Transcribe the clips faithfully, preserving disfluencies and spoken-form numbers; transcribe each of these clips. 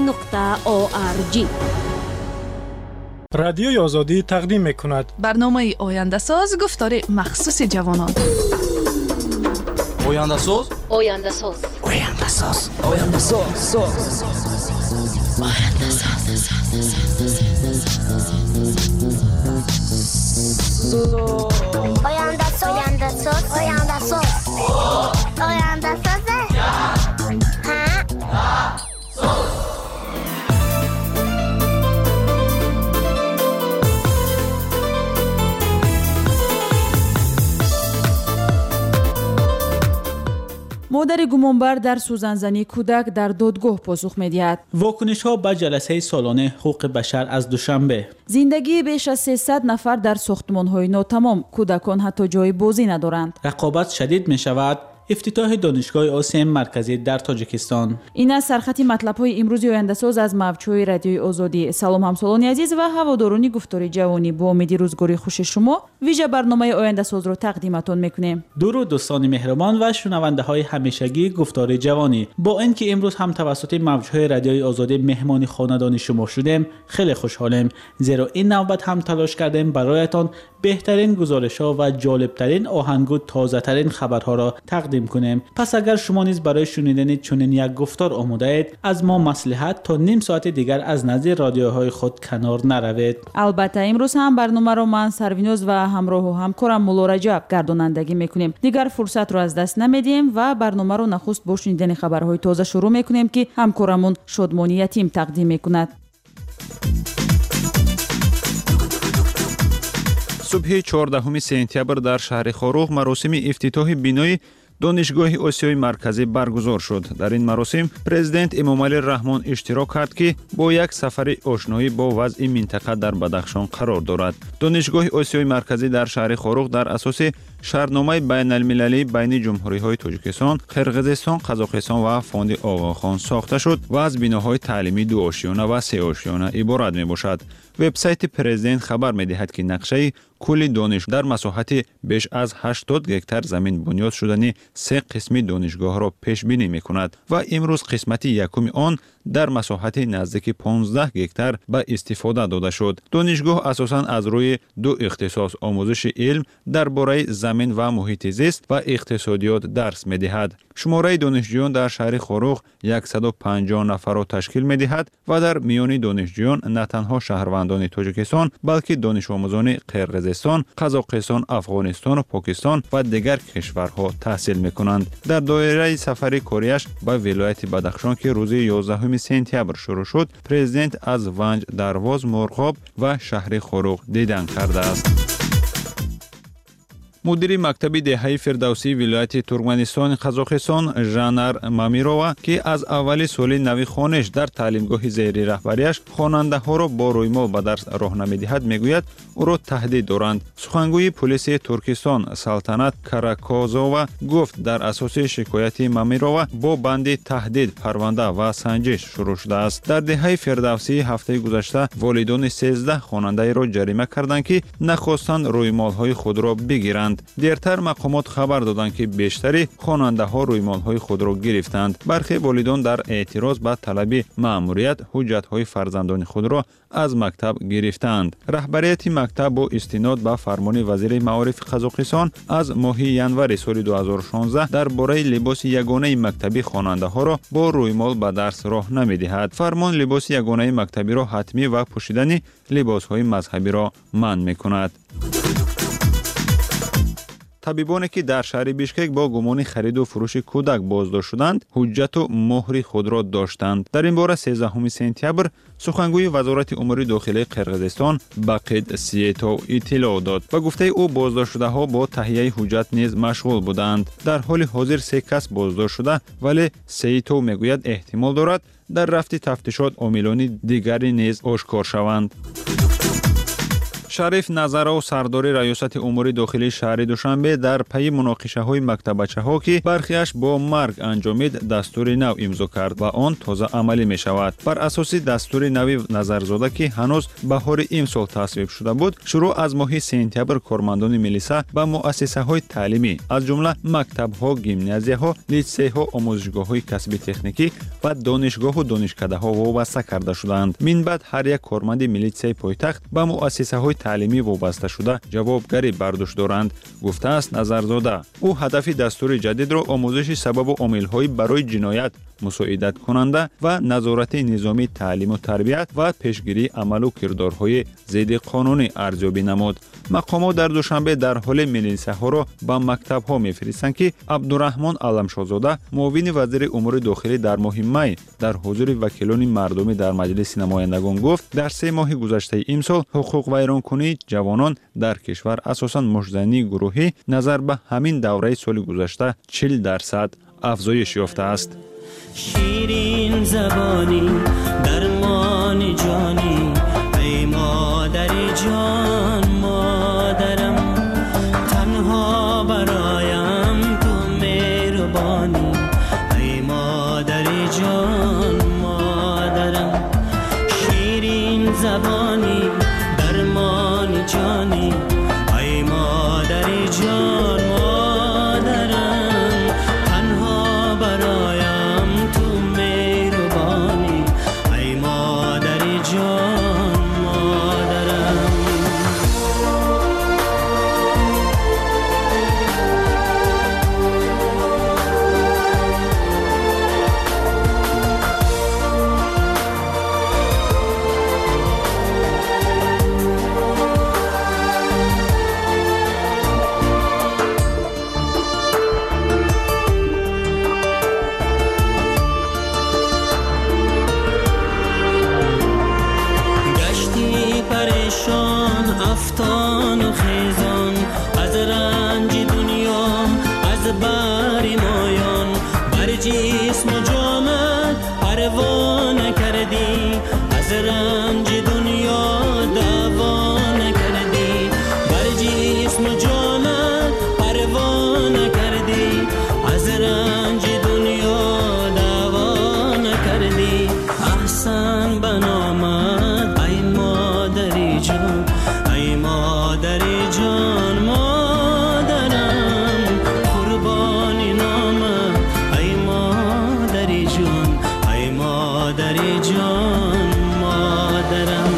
نقطه او ار جی. رادیوی آزادی تقدیم می‌کند برنامه آینده ساز گفتار مخصوص جوانان. آینده ساز آینده ساز آینده ساز آینده ساز آینده ساز آینده ساز آینده ساز آینده ساز مادر گمانبر در سوزن‌زنی کودک در دادگاه پاسخ می‌دهد. واکنش‌ها به جلسه سالانه حقوق بشر از دوشنبه. زندگی بیش از سیصد نفر در ساختمان‌های ناتمام، کودکان حتی جای بازی ندارند. رقابت شدید می‌شود. افتتاح دانشگاه آسیای مرکزی در تاجیکستان. این است سرخط مطلب‌های امروز آینده ساز از موج‌های رادیوی آزادی. سلام همسالان عزیز و هواداران گفتار جوانی، با امید روزگاری خوش شما ویژه برنامه آینده ساز را تقدیمتان می‌کنیم. درود دوستان مهربان و شنونده‌های همیشگی گفتار جوانی. با اینکه امروز هم توسط موج‌های رادیوی آزادی مهمانی خانوادگی شما شدیم، خیلی خوشحالیم، زیرا این نوبت هم تلاش کردیم برایتان بهترین گزارش‌ها و جالب‌ترین آهنگ و تازه‌ترین خبرها را تقدیم کنیم. پس اگر شما نیز برای شنیدن چنین یک گفتار آماده اید، از ما مصلحت تا نیم ساعت دیگر از نزد رادیوهای خود کنار نروید. البته امروز هم برنامه را من سروینوز و همراه و همکارم مولا رجب گردانندگی میکنیم. دیگر فرصت را از دست نمیدیم و برنامه را نخست با شنیدن خبرهای تازه شروع میکنیم که همکارمون شادمانی یتیم تقدیم میکند. صبح چهاردهم سپتامبر در شهر خاروغ مراسم افتتاح بینای دانشگاه آسیای مرکزی برگزار شد. در این مراسم پرزیدنت امامعلی رحمان اشتراک کرد که با یک سفر آشنایی با وضع منطقه در بدخشان قرار دارد. دانشگاه آسیای مرکزی در شهر خاروغ در اساس شرطنامه بین المللی بین جمهوری‌های تاجیکستان، قرقیزستان، قزاقستان و فوند آقاخان ساخته شد و از بناهای تعلیمی دو آشیانه و سه آشیانه عبارت میباشد. وبسایت پرزیدنت خبر می‌دهد که نقشه کل دانشگاه در مساحت بیش از هشتاد هکتار زمین بنیاد شدن سه قسم دانشگاه را پیش بینی می‌کند و امروز قسمت یکم آن در مساحت نزدیک پانزده هکتار به استفاده داده شد. دانشگاه اساساً از روی دو اختصاص آموزش علم درباره زمین و محیط زیست و اقتصادیات درس می‌دهد. شماره دانشجویان در شهر خاروغ صد و پنجاه نفر را تشکیل می‌دهد و در میان دانشجویان نه تنها شهروندان تاجیکستان بلکه دانش آموزان قرقیزستان، قزاقستان، افغانستان و پاکستان و دیگر کشورها تحصیل می‌کنند. در دایره سفر کاریش به ولایت بدخشان که روز یازدهم سپتامبر شروع شد، پرزیدنت از ونج، درواز، مرغاب و شهر خاروغ دیدن کرده است. مدیر مکتب دهه فردوسی ولایت ترکمنستان قزاقستان ژانار مامیرова که از اول سال نو خوانش در تعلیمگاه زیر رهبریش خواننده ها را با رویمال به درس راه نمیدهد میگوید او را تهدید دارند. سخنگوی پلیس ترکستان سلطنت کاراکوزووا گفت در اساس شکایت مامیرova با بند تهدید پرونده و سنجش شروع شده است. در دهه فردوسی هفته گذشته والدان سیزده خواننده را جریمه کردند که نخواستند رویمال های خود را بگیرند. دیرتر مقامات خبر دادند که بیشتری خواننده ها رویمال های خود را گرفتند. برخی والدان در اعتراض به طلب مأموریت حجت های فرزندان خود را از مکتب گرفتند. رهبریت مکتب با استناد به فرمان وزیر معارف قزاقستان از ماه ژانویه سال دو هزار و شانزده درباره لباس یگانه مکتبی خواننده ها را با رویمال به درس راه نمیدهد. فرمان لباس یگانه مکتبی را حتمی و پوشیدن لباس های مذهبی را منع میکند. طبیبانی که در شهر بیشکک با گمان خرید و فروش کودک بازداشت شدند، حجت و مهر خود را داشتند. در این باره سیزدهم سپتامبر سخنگوی وزارت امور داخلی قرقیزستان باقید سیتو اطلاع داد و گفته او بازداشت شده ها با تهیه حجت نیز مشغول بودند. در حال حاضر سه کس بازداشت شده، ولی سیتو میگوید احتمال دارد در رفت تفتیشات عاملان دیگری نیز آشکار شوند. шариф Назаров сардори раёсати умури дохилии шаҳри Душанбе дар пайи муноқишаҳои мактабачаҳо ки бархиаш бо марг анҷомид дастури нав имзо кард ва он тоза амалӣ мешавад. Бар асоси дастури нави Назарзода ки ҳанӯз баҳори имсол тасвиб шуда буд, шурӯъ аз моҳи сентябр кормандони милиса ба муассисаҳои таълимӣ аз ҷумла мактабҳо, гимназияҳо, литсейҳо, омӯзишгоҳҳои касби техникӣ ва донишгоҳу донишкадаҳо вобаста карда шуданд. Минбаъд ҳар як корманди милитсияи пойтахт ба муассисаҳои таълимӣ вобаста шуда ҷавобгарӣ бар дӯш доранд, гуфтааст Назарзода. ӯ ҳадафи дастури ҷадидро омӯзиши сабабу омилҳои барои ҷиноят, мусоидаткунанда ва назорати низомии таълиму тарбият ва пешгирии амалу кирдорҳои зидди қонунӣ арзёбӣ намуд. мақомот дар Душанбе дар ҳоле милисаҳоро ба мактабҳо мефиристанд ки Абдураҳмон Аламшозода, муовини вазири умури дохилӣ дар моҳи май дар ҳузури вакилони мардумӣ дар маҷлиси намояндагон гуфт, дар се моҳи гузаштаи имсол ҳуқуқвайронкунии ҷавонон дар кишвар асосан муҷзании гурӯҳӣ назар ба ҳамин давраи соли гузашта чил дарсад афзоиш ёфтааст. شیرین زبانی درمان جانی ای مادر جان مادرم تنها برایم تو مهربانی ای مادر جان مادرم شیرین زبانی درمان جانی ای مادر جان مادرم تنها برایم افتان و خیزان از رنج دنیا از بر مایان بر جسم و جامت پروا نکردی از رنج دنیا دوا نکردی بر جسم و جامت پروا نکردی از رنج دنیا دوا نکردی احسن بنامد ای مادری جان ای مادری جان مادرم قربانی نامم ای مادری جان ای مادری جان مادرم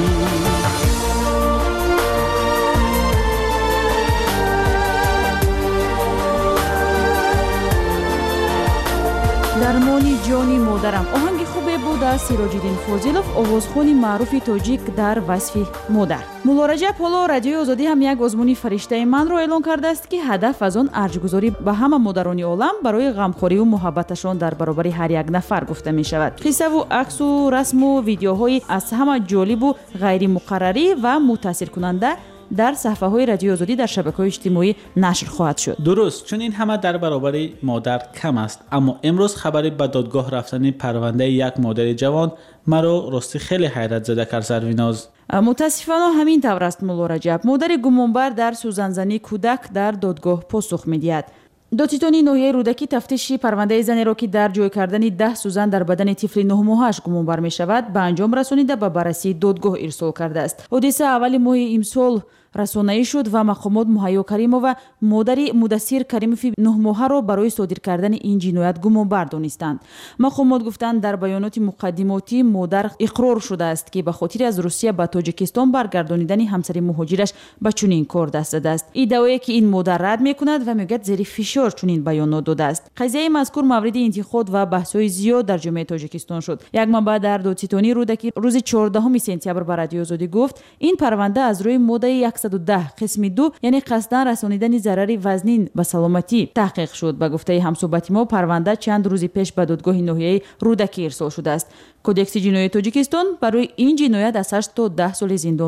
درمانی جانی مادرم آهنگ خوبه بود از سیراج‌الدین فاضلов овозхони маъруфи тоҷик дар васфи модар. мулло раҷаб ҳоло радиои озодӣ ҳам як озмуни фариштаи манро эълон кардааст ки ҳадаф аз он арҷгузорӣ ба ҳама модарони олам барои ғамхориву муҳаббаташон дар баробари ҳар як нафар гуфта мешавад. қиссаву аксу расму видеоҳои аз ҳама ҷолибу ғайримуқаррарӣ ва мутаъссиркунанда дар саҳфаҳои радиои озодӣ дар шабакаҳои иҷтимоӣ нашр хоҳад шуд. дуруст, чун ин ҳама дар баробари модар кам аст, аммо имрӯз хабари ба додгоҳ рафтани парвандаи як модари ҷавон маро ростӣ хеле ҳайратзада кард. Зарвиноз, мутаассифона ҳамин тавр аст. мулло раҷаб, модари гумонбар дар сӯзанзании кӯдак дар додгоҳ посух медиҳад. додситони ноҳияи рӯдакӣ тафтиши парвандаи занеро ки дар ҷой кардани даҳ сӯзан дар бадани тифли нӯҳмоҳааш гумонбар мешавад ба анҷом расонида ба баррасии додгоҳ ирсол кардааст. ҳодиса аввали моҳи имсол расонаӣ шуд ва мақомот муҳайё каримова модари мудассир каримови нӯҳмоҳаро барои содир кардани ин ҷиноят гумонбар донистанд. мақомот гуфтанд, дар баёноти муқаддимотӣ модар иқрор шудааст ки ба хотири аз русия ба тоҷикистон баргардонидани ҳамсари муҳоҷираш ба чунин кор даст задааст. иддаое ки ин модар рад мекунад ва мегӯяд зери фишор чунин баёнот додааст. қазияи мазкур мавриди интиқод ва баҳсҳои зиёд дар ҷомеаи тоҷикистон шуд. як манбаъ дар додситонии рӯдакӣ рӯзи чордаҳуми сентябр ба радиои озодӣ гуфт, ин парванда аз рӯи моддаи яксаду даҳ қисми ду, яъне қасдан расонидани зарари вазнин ба саломатӣ таҳқиқ шуд. ба гуфтаи ҳамсӯҳбати мо, парванда чанд рӯзи пеш ба додгоҳи ноҳияи рӯдакӣ ирсол шудааст. кодекси ҷинояи тоҷикистон барои ин ҷиноят аз ҳашт то даҳ соли зиндонро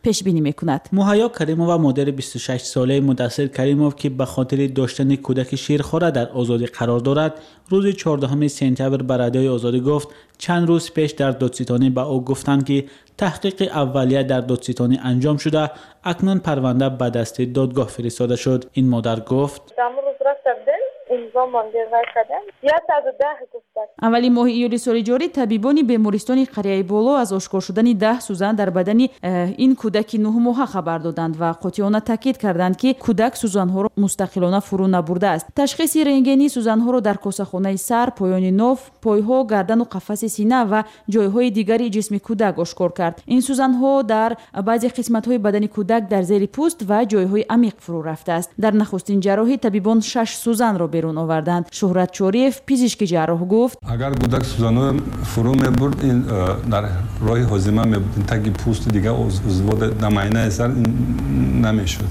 پیش بینی میکند. مهیا کریمووا مادر بیست و شش ساله مدثر کریموف که به خاطر داشتن کودک شیرخواره در آزادی قرار دارد، روز چهاردهم سپتامبر به رادیوی آزادی گفت چند روز پیش در دادستانی به او گفتند که تحقیق اولیه در دادستانی انجام شده، اکنون پرونده به دست دادگاه فرستاده شد. این مادر گفت اولی ماه ایولی سال جاری طبیبان بیمارستان قریه بالا از آشکار شدن ده سوزن در بدن این کودک نه ماهه خبر دادند و قاطعانه تاکید کردند که کودک سوزنها را مستقلانه فرو نبرده است. تشخیص رنگینی سوزنها را در کاسه‌خانه سر، پایان ناف، پایها، گردن و قفس سینه و جایهای دیگری جسم کودک آشکار کرد. این سوزنها در بعضی قسمت‌های بدن کودک در زیر پوست و جایهای عمیق فرو رفته است. در نخستین جراحی طبیبان شش سوزن را بیرون آوردند. شهرت چوریف پزشک جراح گفت اگر کودک سوزن‌ها فرو می‌برد این در راه هاضمه می‌بود تا پوست دیگه عضوات نماینده سر نمی‌شد.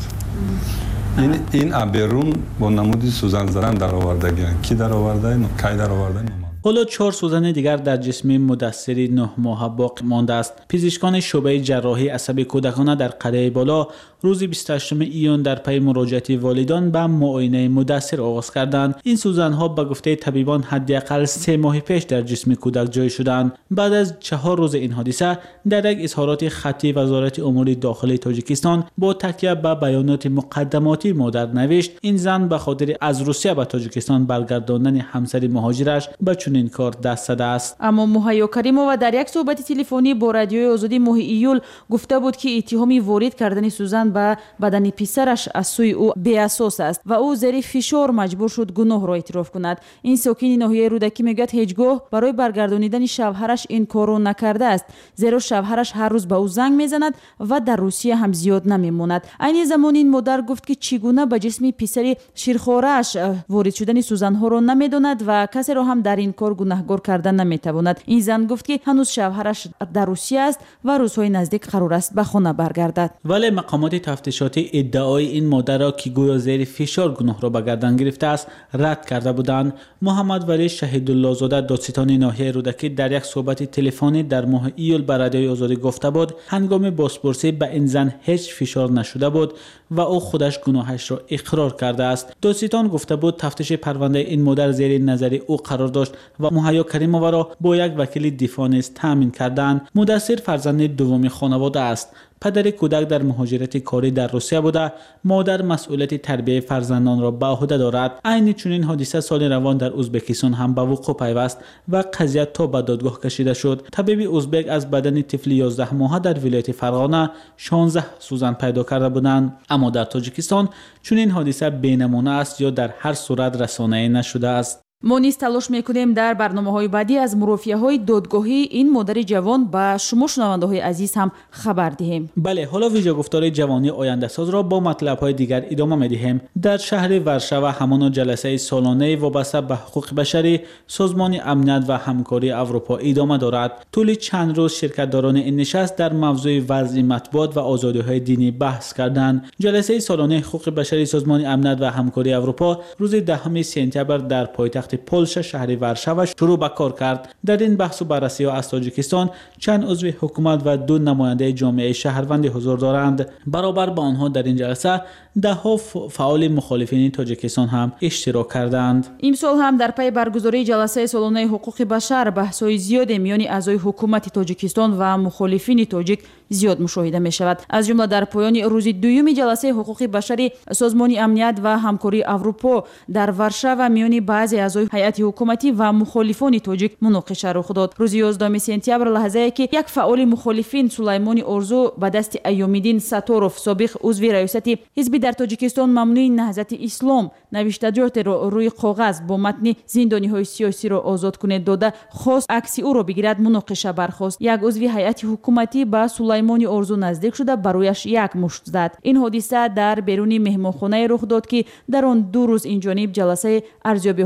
این این ابرون با نمود سوزن زدن در آوردگی کی در آورده کی در آورده حالا چهار سوزن دیگر در جسم مدثر نه ماهه باقی مانده است. پزشکان شعبه جراحی عصب کودکانه در قریه بالا روز بیست و هشتم ایون در پی مراجعت والدان به معاینه مدثر آغاز کردند. این سوزن‌ها به گفته طبیبان حداقل سه ماه پیش در جسم کودک جای شدند. بعد از چهار روز این حادثه در یک اظهارات خطی وزارت امور داخلی تاجیکستان با تکیه به بیانات مقدماتی مادر نوشت این زن به خاطر از روسیه به تاجیکستان برگرداندن همسر مهاجرش به چنین کار دست زده است. اما مهیا کریمووا در یک صحبت تلفنی با رادیوی آزادی ماه ایول گفته بود که اتهامی وارد کردن سوزن به بدن پسرش از سوی او بی اساس است و او زیر فشار مجبور شد گناه را اعتراف کند. این ساکن ناحیه رودکی میگوید هیچگاه برای برگردانیدن شوهرش این کارو نکرده است، زیرا شوهرش هر روز به او زنگ میزند و در روسیه هم زیاد نمیماند. عین زمان این مادر گفت که چگونه به جسم پسر شیرخواره‌اش وارد شدن سوزن‌ها را نمیداند و کسی را هم در این کار گناهکار کردن نمیتواند. این زن گفت که هنوز شوهرش در روسیه است و روزهای نزدیک قرار است به خانه برگردد. ولی مقامات تفتیشاتی ادعای این مادر را که گویا زیر فشار گناه را به گردن گرفته است رد کرده بودند. محمد ولی شهیدالله زاده دادستان ناحیه رودکی در یک صحبت تلفنی در ماه ایول به رادیوی آزادی گفته بود هنگام بازپرسی به این زن هیچ فشار نشده بود و او خودش گناهش را اقرار کرده است. دادستان گفته بود تفتیش پرونده این مادر زیر نظر او قرار داشت و مهیا کریمووا را با یک وکیل دفاع نیز تامین کردند. مدثر فرزند دوم خانواده است. پدر کودک در مهاجرت کاری در روسیه بوده، مادر مسئولیت تربیت فرزندان را به عهده دارد. عین چنین حادثه سال روان در ازبکستان هم به وقوع پیوست و قضیه تا به دادگاه کشیده شد. طبیب ازبک از بدن طفل یازده ماهه در ولایت فرغانه شانزده سوزن پیدا کرده بودند، اما در تاجیکستان چنین حادثه بینمونه است یا در هر صورت رسانه‌ای نشده است. ما نیز تلاش میکنیم در برنامه‌های بعدی از مرافعه‌های دادگاهی این مادر جوان به شما شنونده‌های عزیز هم خبر دهیم. بله، حالا ویژه گفتار جوانی آینده ساز را با مطلب‌های دیگر ادامه می‌دهیم. در شهر ورشوا همان جلسه سالانه وابسته به حقوق بشری سازمان امنیت و همکاری اروپا ادامه دارد. طول چند روز شرکت‌داران این نشست در موضوع وضع مطبوعات و آزادی‌های دینی بحث کردند. جلسه سالانه حقوق بشری سازمان امنیت و همکاری اروپا روز دهم سپتامبر در پایتخت پولش شهر ورشوا شروع به کار کرد. در این بحث و بررسی ها از تاجیکستان چند عضو حکومت و دو نماینده جامعه شهروندی حضور دارند. برابر با آنها در این جلسه ده ها فعال مخالفین تاجیکستان هم اشتراک کردند. امسال هم در پی برگزاری جلسه سالانه حقوق بشر بحث‌های زیاد میان اعضای حکومت تاجیکستان و مخالفین تاجیک زیاد مشاهده می شود. از جمله در پایان روز دوم جلسه حقوق بشری سازمان امنیت و همکاری اروپا در ورشوا میان بعضی اعضای هیئت حکومتی و مخالفان تاجیک مناقشه رخ داد. روز یازدهم سپتامبر لحظه‌ای که یک فعال مخالفین سلیمان ارزو به دست ایومیدین ساتوروف سابق عضو ریاست حزب در تاجیکستان ممنوع نهضت اسلام نوشتجات را روی کاغذ با متن زندانی‌های سیاسی را آزاد کنید داده خواست عکس او را بگیرد مناقشه برخاست. یک عضو هیئت حکومتی با سلیمان ارزو نزدیک شده برایش یک مشت زد. این حادثه در بیرون مهمانخانه رخ داد که در آن دو روز این جانب جلسه ارزیابی‌های حقوق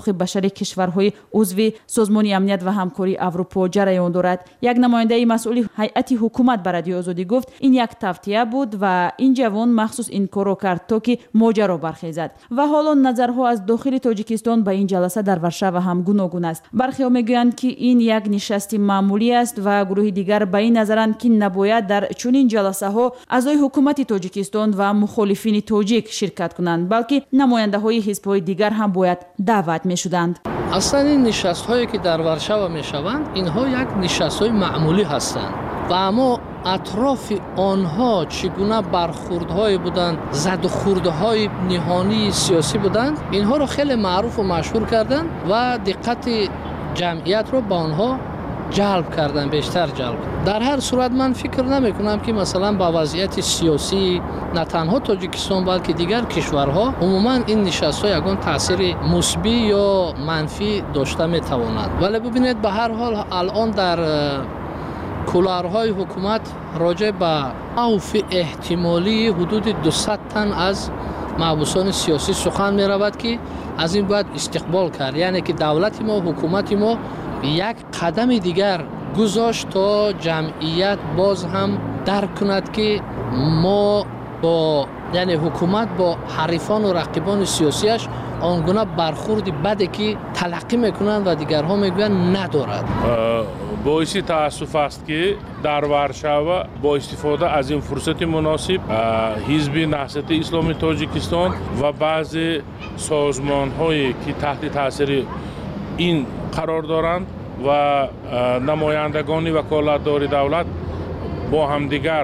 حقوق بشری کشورهای عضو سازمان امنیت و همکاری اروپا جریان دارد. یک نماینده مسئول هیئت حکومت بر رادیو آزادی گفت این یک تفتیه بود و این جوان مخصوص این کارو کرد تا که ماجرا برخیزد. و حالا نظرها از داخل تاجیکستان به این جلسه در ورشو هم گوناگون است. برخی میگویند که این یک نشست معمولی است و گروه دیگر به این نظرند که نباید در چنین جلسه ها اعضای حکومت تاجیکستان و مخالفین تاجیک شرکت کنند، بلکه نماینده های حزب های دیگر هم باید دعوت می شدند. اصلا این نشست هایی که در ورشو می شوند اینها یک نشست های معمولی هستند و اما اطراف آنها چگونه برخوردهای بودند، زد و خوردهای نهانی سیاسی بودند، اینها رو خیلی معروف و مشهور کردند و دقت جمعیت رو با آنها جلب کردن، بیشتر جلب. در هر صورت من فکر نمی کنم که مثلا با وضعیت سیاسی نه تنها تاجیکستان بلکه دیگر کشورها عموما این نشست ها یگان تاثیر مثبت یا منفی داشته می توانند. ولی ببینید به هر حال الان در کولارهای حکومت راجع به اوف احتمالی حدود دویست تن از محبوسان سیاسی سخن می رود که از این باید استقبال کرد، یعنی که دولت ما حکومت ما یک قدم دیگر گذاشت تا جمعیت باز هم درک کند که ما با یعنی حکومت با حریفان و رقیبان سیاسیش آنگونه برخورد بده که تلقی میکنند و دیگرها میگویند ندارد. باعث تاسف است که در ورشو با استفاده از این فرصت مناسب حزب نهضت اسلامی تاجیکستان و بعضی سازمان هایی که تحت تاثیر این قرار دارند و نمایندگان وکالتدار دولت با همدیگر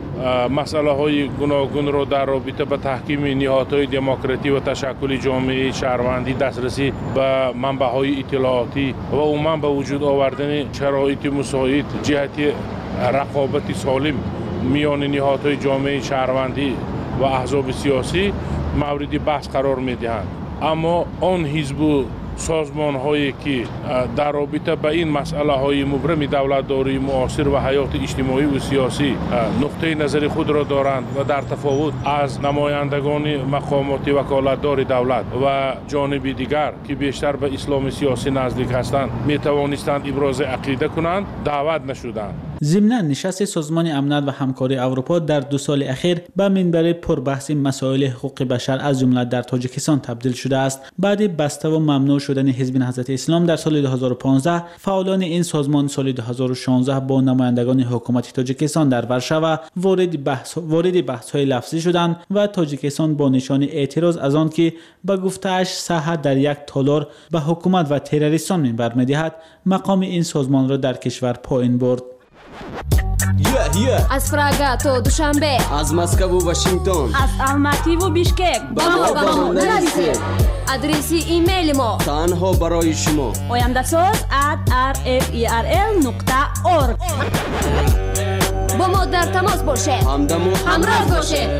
مسئله های گوناگون را در رابطه با تحکیم نهادهای دموکراتی و تشکل جامعه شهروندی، دسترسی به منبع‌های اطلاعاتی و عموما به وجود آوردن شرایط مساعد جهت رقابت سالم میان نهادهای جامعه شهروندی و احزاب سیاسی مورد بحث قرار می‌دهند. اما آن حزب سازمان هایی که در رابطه با این مسئله های مبرم دولتداری معاصر و حیات اجتماعی و سیاسی نقطه نظر خود را دارند و در تفاوت از نمایندگان مقامات وکالتدار دولت و جانب دیگر که بیشتر به اسلام سیاسی نزدیک هستند می توانستند ابراز عقیده کنند، دعوت نشدند. ضمن نشست سازمان امنیت و همکاری اروپا در دو سال اخیر به منبر پربحث مسائل حقوق بشر از جمله در تاجیکستان تبدیل شده است. بعد بسته و ممنوع شدن حزب نهضت اسلام در سال دو هزار و پانزده، فعالان این سازمان سال دو هزار و شانزده با نمایندگان حکومت تاجیکستان در ورشو وارد بحث وارد بحث‌های لفظی شدند و تاجیکستان با نشان اعتراض از آن که به گفته‌اش صحت در یک تالار به حکومت و تروریستان منبر می‌دهد، مقام این سازمان را در کشور پایین برد. Yeah, yeah. از پراگا تا دوشنبه، از مسکو و واشنگتن، از الماتی و بیشکک با ما با ما نویسید. آدرس ایمیل ما تنها برای شما oyandasaz at r f e r l نقطه org. با ما در تماس باشید، همراه باشید.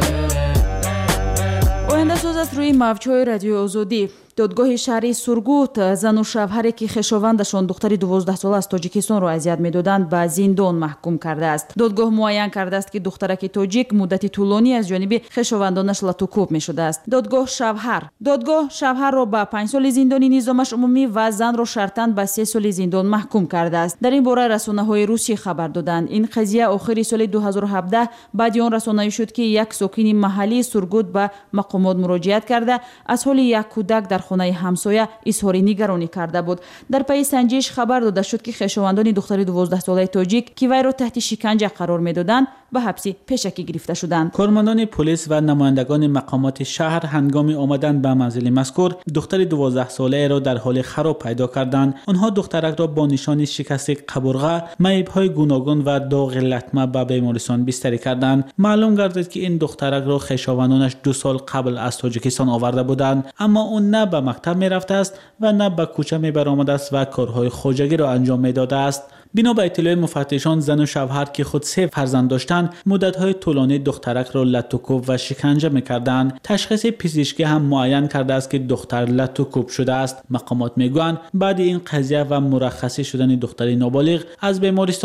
oyandasaz از روی موج‌های رادیو آزادی. دادگاه شهری سورگوت زن و شوهری که خویشاوندشان دختری دوازده ساله از تاجیکستان را اذیت می‌دادند به زندان محکوم کرده است. دادگاه معین کرده است که دخترک تاجیک مدت طولانی از جانب خویشاوندانش لطوکوب می‌شده است. دادگاه شوهر دادگاه شوهر را به پنج سال زندان نظامش عمومی و زن را شرطاً به سه سال زندان محکوم کرده است. در این باره رسانه‌های روسی خبر دادند. این قضیه آخر سال دو هزار و هفده بعد آن رسانه‌ای شد که یک ساکن محلی سورگوت به مقامات مراجعت کرده از حال یک کودک در خانه همسایه اظهار نگرانی کرده بود. در پی سنجش خبر داده شد که خویشاوندان دختر دوازده ساله تاجیک که وی را تحت شکنجه قرار می‌دادند به حبس پیشکی گرفته شدند. کارمندان پلیس و نمایندگان مقامات شهر هنگام آمدن به منزل مذکور دختر دوازده ساله را در حال خراب پیدا کردند. آنها دخترک را با نشان شکست قبرغه، معیب‌های گوناگون و داغ لطمه به بیمارستان بستری کردند. معلوم گردید که این دخترک را خویشاوندانش دو سال قبل از تاجیکستان آورده بودند، اما اون نه به مکتب می رفته است و نه به کوچه می برآمده است و کارهای خواجگی را انجام می داده است. بنا به اطلاع مفتشان زن و شوهر که خود سه فرزند داشتند مدت‌های طولانی دخترک را لطوکوب و شکنجه می‌کردند. تشخیص پزشکی هم معین کرده است که دختر لطوکوب شده است. مقامات میگویند بعد این قضیه و مرخصی شدن دختر نابالغ از بیمارستان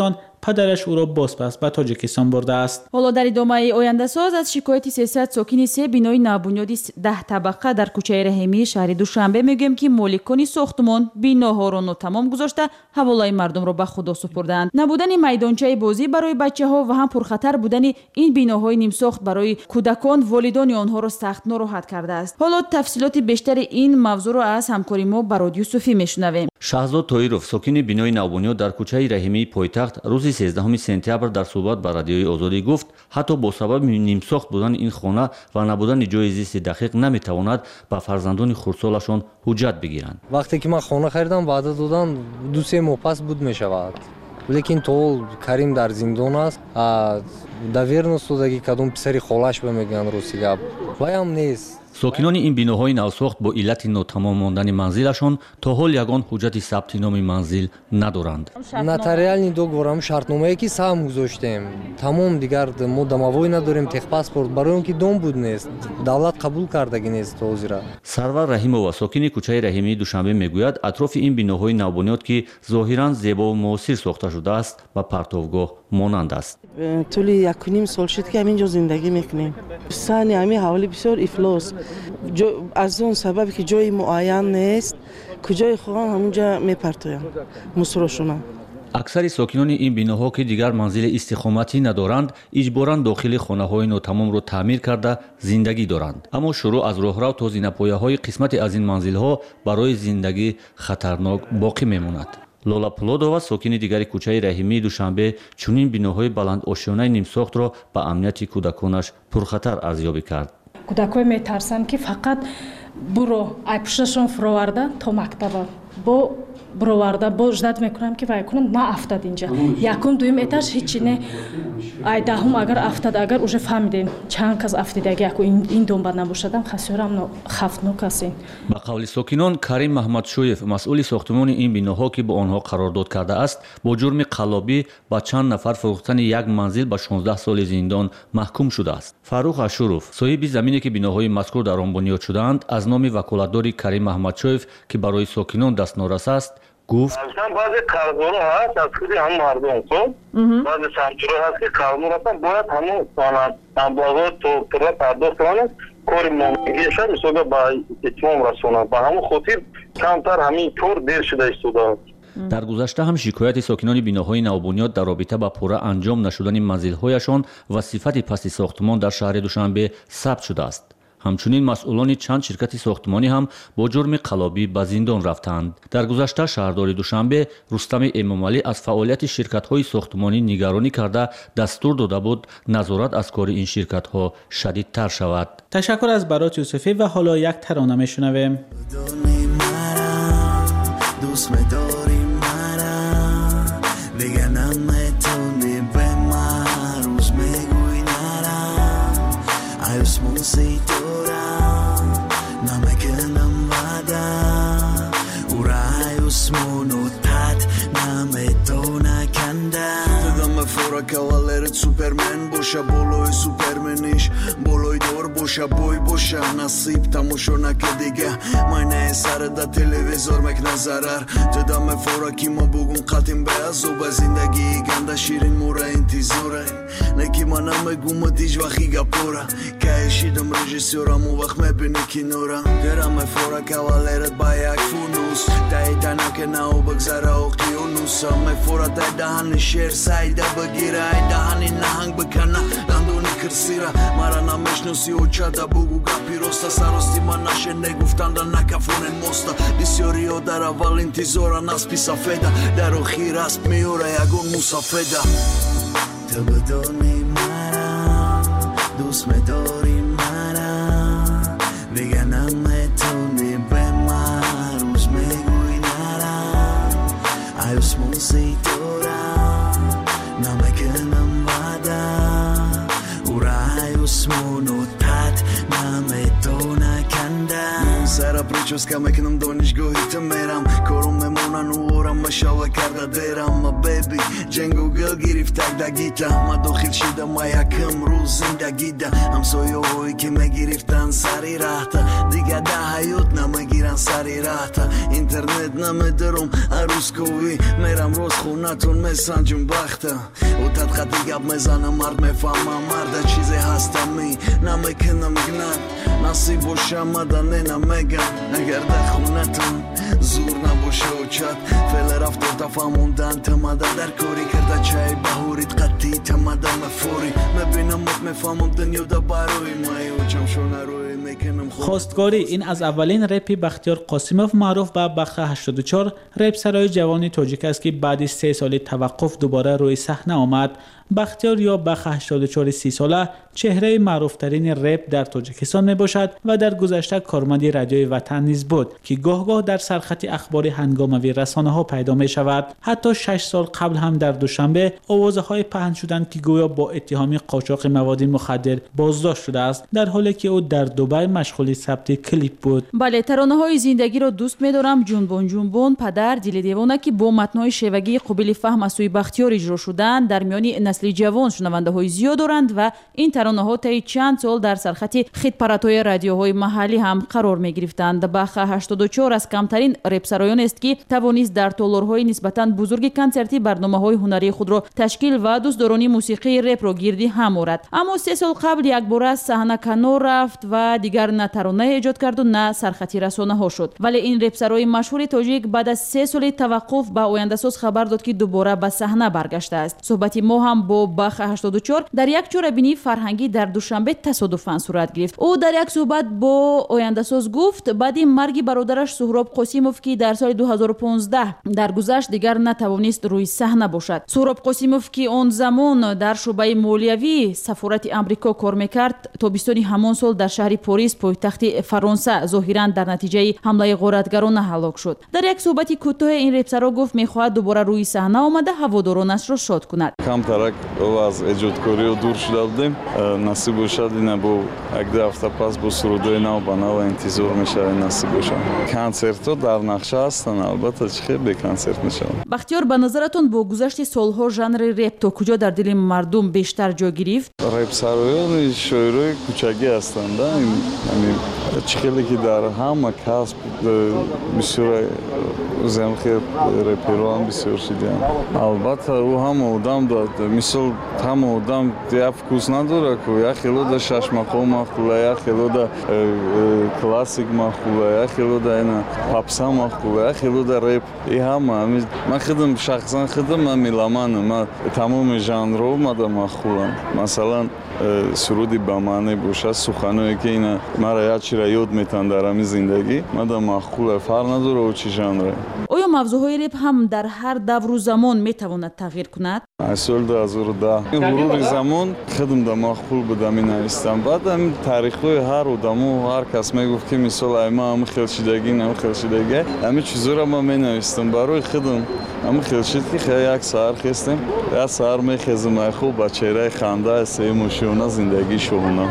پدرش او را بازپس به تاجیکستان برده است. حالا در ادامه آینده ساز از شکایت سیصد ساکن سه بینای نوبنیادی ده طبقه در کوچه رحیمی شهر دوشنبه میگویم که مالکان ساختمان بیناها را ناتمام گذاشته حوالای مردم را به خدا سپردند. نبودن میدانچه بازی برای بچه‌ها و هم پرخطر بودن این بیناهای نیم ساخت برای کودکان والدان آنها را سخت ناراحت کرده است. حالا تفصیلات بیشتر این موضوع را از همکاری ما با رادیو صوفی میشنویم. شهزاد طاهرов ساکن بینای نوبنیاد در کوچه رحیمی پایتخت روز سیزدهم سپتامبر در صحبت با رادیوی آزادی گفت حتی با سبب نیم ساخت بودن این خانه و نبودن جای زیست دقیق نمیتواند با فرزندان خردسالشان حجت بگیرند. وقتی که من خانه خریدم وعده دادن دو سه ماه پس بود میشود. لیکن تو کریم در زندان است. доверенность دادگی کدوم پسری خالش بمیگن روسیگا وایم نیست. ساکنان این بیناهای نوساخت با علت ناتمام ماندن منزلشان تا حال یگان حجت ثبت نام منزل ندارند. نотариальный договор шартномае ки сам гузоштем. Тамом дигар мо домовой надорем, техпаспорт барои он ки дом буд нест. Давлат қабул кардаги нест ҳозира. Сарвар Раҳимова сокини кӯчаи Раҳимии Душанбе мегӯяд атрофи ин биноҳои навбунёд ки зоҳиран зебову муосир сохта шудааст ба партовгоҳ монанд аст. тӯли якуним сол шуд ки ҳамин ҷо зиндагӣ мекунем. сани ҳамин ҳавли бисёр ифлос. аз он сабабе ки ҷои муайян нест, куҷои хоҳам ҳамун ҷо мепартоям мусрошона. аксари сокинони ин биноҳо ки дигар манзили истиқоматӣ надоранд иҷборан дохили хонаҳои нотамомро таъмир карда зиндагӣ доранд. аммо шурӯъ аз роҳрав то зинапояҳои қисмате аз ин манзилҳо барои зиндагӣ хатарнок боқӣ мемонад. лола пулодова сокини дигари кӯчаи Раҳимии Душанбе чунин биноҳои баландошёнаи нимсохтро ба амнияти кӯдаконаш пурхатар арзёбӣ кард. кӯдакҳое метарсанд ки фақат буро айпушташон фуроварда то мактаба бо буроварда бо ждат мекунам ки вайкунам ма афтад инҷа якум дуюм этаж ҳичи не ай даҳум агар афтад агар уже фаҳмидем чанд кас афтидаги яку ин дом ба набошадам хасёрам хафтнок астин. ба қавли сокинон Карим Маҳмадшоев масъули сохтмони ин биноҳо ки бо онҳо қарордод кардааст бо ҷурми қаллобӣ ба чанд нафар фурӯхтани як манзил ба шонздаҳ соли зиндон маҳкум шудааст. Фарух Ашуров соҳиби замине ки биноҳои мазкур дар он бунёд шудаанд аз номи ваколатдори Карим Маҳмадшоев ки барои сокинон дастнорас аст гуфт баъзе қарздора ҳаст аз худи ҳам мардум хоб баъзе самчуро ҳаст ки қарздор ҳастан бояд ҳамон амбоғо то пурра пардохт кунанд кори момигиашад исода ба итмом расонанд ба ҳамон хотир камтар ҳамин кор дер шуда истодааст. дар гузашта ҳам шикояти сокинони биноҳои навбунёд дар робита ба пурра анҷом нашудани манзилҳояшон ва сифати пасти сохтмон дар шаҳри Душанбе сабт шудааст. ҳамчунин масъулони чанд ширкати сохтмонӣ ҳам бо ҷурми қаллобӣ ба зиндон рафтаанд. дар гузашта шаҳрдори Душанбе Рустами Эмомалӣ аз фаъолияти ширкатҳои сохтмонӣ нигаронӣ карда дастур дода буд назорат аз кори ин ширкатҳо шадидтар шавад. ташаккур аз Барот Юсуфӣ ва ҳоло як тарона мешунавем. кавалерит супермен боша болои супермениш болои дор боша бой боша насиб тамошо накадига майнаи сарада телевизор мекна зарар туда мефора ки ма бугум қатим беазоба зиндагии ганда ширин мора интизора неки ма намегума диж вахи гапора каишидам режиссёрам у вақт мебини кинора дера мефора кавалерит ба як фунус таитанаке нао бигзара оқиёнуса мефора тай даҳани шер сайда багира ай даҳани наҳанг бикана дандони кирсира мара намешноси очада бугу гапи роста сарости ман нашенде гуфтанда накафонен моста бисёриҳо дар аввал интизоран аспи сафеда дар охир асп меёра ягон мусафеда ту бидони мара дӯст медори мара дига наметони бе ман рӯз мегӯи нара ай усмон ситора намекунам ваъда урай усмону тат наметона канда сара прическа мекунам донишгоҳита мерам корум мемонан у орама шава карда дерам ма беби ҷангу гил гирифтак дагита ма дохил шида ма якм рӯз зиндагида ҳамсояҳое ки мегирифтан сари раҳта дига да ҳаёт намегиран сари раҳта интернет намедорум арӯзковӣ мерам роз хонатон месанҷум бахта утадхати гап мезанам мард мефаҳмам марда чизе ҳастами намекунам гнат насиб боша мада не намегам агар да хонатон зур набоша очад феъле рафтор тафаҳмондан тамада дар корӣ карда чай баҳорит қатӣ тамада мефорӣ мебинам мот мефаҳмам дунёда барои май очамшонарои мекунам خواستگاری این از اولین رپ بختیار قاسموف معروف به بخش هشتاد و چهار رپ سرای جوانی تاجیک است که بعد سه سال توقف دوباره روی صحنه آمد. بختیار یا بخش هشتاد و چهار سی ساله چهره معروفترین رپ در تاجیکستان می باشد و در گذشته کارمند رادیوی وطن نیز بود که گاه گاه در سرخط اخبار هنگاموی رسانه ها پیدا می شود. حتی شش سال قبل هم در دوشنبه آوازهای پهن شدند که گویا با اتهام قاچاق مواد مخدر بازداشت شده است در حالی که او در دبی مشغول ثبت کلیپ بود. بله، ترانه های زندگی را دوست می دارم، جنبون جنبون، پدر، دل دیوانه که با متن‌های شیوگی قابل فهم از سوی بختیار اجرا شدند در میان نسل جوان شنونده های زیاد دارند و این ترانه ها طی چند سال در سرخط خط پرت‌های رادیوهای محلی هم قرار می گرفتند. بخش هشتاد و چهار از کمترین رپ سرایان است که توانست در تالارهای نسبتاً بزرگ کنسرتی برنامه‌های هنری خود را تشکیل و دوستداران موسیقی رپ را گردی هم آورد. اما سه سال قبل یک بار از صحنه کنار رفت و دیگر نه ترانه ایجاد کرد و نه سرخط رسانه ها شد. ولی این رپ سرای مشهور تاجیک بعد از سه سال توقف به آینده ساز خبر داد که دوباره به صحنه برگشته است. صحبت ما هم با بخش هشتاد و چهار در یک چوره‌بینی فرهنگی در دوشنبه تصادفاً صورت گرفت. او در یک صحبت با آینده ساز گفت بعد مرگ برادرش سهراب قاسموف که در سال دو هزار و پانزده درگذشت دیگر نتوانست روی صحنه باشد. سهراب قاسموف که آن زمان در شعبه مالیوی سفارت آمریکا کار میکرد تابستان همان سال در شهر پاریس پایتخت فرانسه ظاهراً در نتیجه حمله غارتگران هلاک شد. در یک صحبت کوتاه این رپسرا گفت میخواهد دوباره روی صحنه آمده هوادارانش را شاد کند. کمترک از اجادکاری و دور شده بودیم نصیب باشد اینا با یک دو هفته پس با سرودای نو با نو انتظار میشه نصیب باشد. کنسرت ها در نقشه هستن البته چه به کنسرت میشه. بختیار به نظرتون با گذشت سالها ژانر رپ تا کجا در دل مردم بیشتر جا گرفت؟ رپ سرایان شاعرای کوچکی هستند. یعنی چیزی که در همه کسب بسیار زمخی رپران بسیار شدن. البته او هم آدم داد. مثل هم آدم دیاب کوس نداره که یا خیلی دا شش مقام مخوله یا خیلی دا کلاسیک مخوله یا خیلی دا اینا پاپسا مخوله یا خیلی دا رپ. ای همه من خودم شخصا خودم من میلمانم. من تمام ژانرها ماده مخولم. مثلا سرودی با معنی باشه سخنایی که اینا مرا یاد چیرا یاد میتن در همین زندگی ماده مخوله فرق نداره او چی ژانره. آیا موضوعهای رپ هم در هر دور و زمان میتواند تغییر کند؟ سال دو هزار و ده غرور زمان خودم در مخول بودم می نوشتم. بعد هم تاریخ‌های هر آدم و هر کس میگفت که مثلا ایما هم خلشیدگی نه خلشیدگی همه چیزا را ما می نوشتم برای خودم. هم خلشید که یک سر خستم یا سر میخزم خوب با چهره خنده سه مشونه زندگی شونه.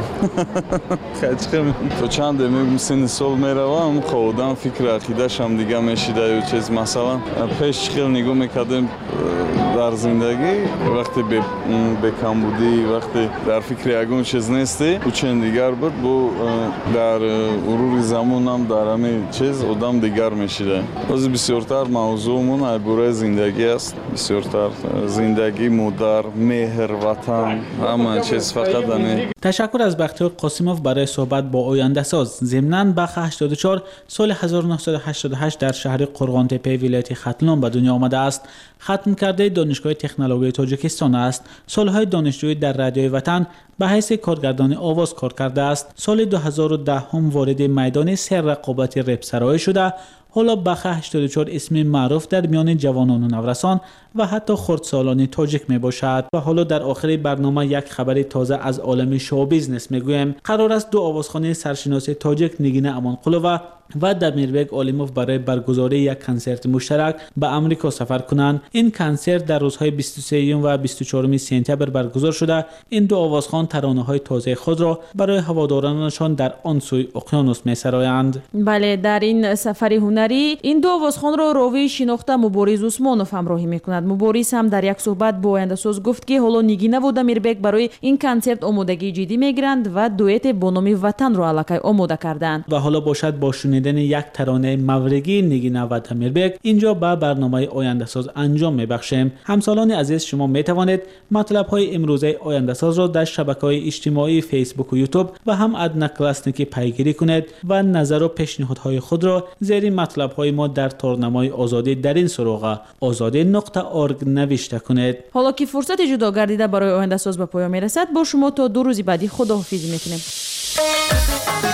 خیلی تو چند میگم سن سال میروم خودم فکر عقیده‌ش هم دیگه میشیده و چیز مثلا پیش خیلی نگاه میکردم در زندگی وقتی به به کم بودی وقتی در فکر یگون چیز نیستی و چند دیگر بود با در غرور زمان هم در همه چیز آدم دیگر میشیده. باز بسیارتر موضوعمون عباره زندگی است. بسیارتر زندگی مادر مهر وطن همه چیز فقط همین. تشکر از بختیار قاسموف برای صحبت با آینده ساز. ضمناً بخش هشتاد و چهار سال هزار و نهصد و هشتاد و هشت در شهر قرغان تپه ولایت ختلان به دنیا آمده است. ختم کرده دانشگاه تکنولوژی تاجیکستان است. سالهای دانشجویی در رادیوی وطن به حیث کارگردان آواز کار کرده است. سال دو هزار و ده هم وارد میدان سر رقابت رپ سرایی شده. حالا بخ هشتاد و چهار اسم معروف در میان جوانان و نورسان و حتی خردسالان تاجیک می باشد. و حالا در آخر برنامه یک خبر تازه از عالم شو بیزنس میگویم. قرار است دو آوازخوان سرشناس تاجیک نگینه امانقلووا و دمیربگ آلیموف برای برگزاری یک کنسرت مشترک به آمریکا سفر کنند. این کنسرت در روزهای بیست و سه و بیست و چهار سپتامبر برگزار شده. این دو آوازخوان ترانه‌های تازه خود را برای هوادارانشان در آن سوی اقیانوس می‌سرایند. بله، در این سفر هنری این دو آوازخوان را راوی شناخته مبارز عثمانوف همراهی می‌کند. مبارز هم در یک صحبت با آینده ساز گفت که حالا نگینه و دمیربگ برای این کنسرت آمادگی جدی می‌گیرند و دوئت با نام وطن را الکی آماده کردند. و حالا باشد با شنیدن یک ترانه مورگی نگینه و دمیربگ اینجا به برنامه آینده ساز انجام میبخشیم. همسالان عزیز، شما میتوانید مطلب های امروزه آینده ساز را در شبکه‌های اجتماعی فیسبوک و یوتیوب و هم ادنا کلاسنیکی پیگیری کنید و نظر و پیشنهادهای خود را زیر مطلب های ما در تورنمای آزادی در این سراغ آزادی نقطه اورگ نوشته کنید. حالا که فرصت جدا گردیده برای آینده ساز به پایان میرسد، با شما تا دو روز بعدی خداحافظی میکنیم.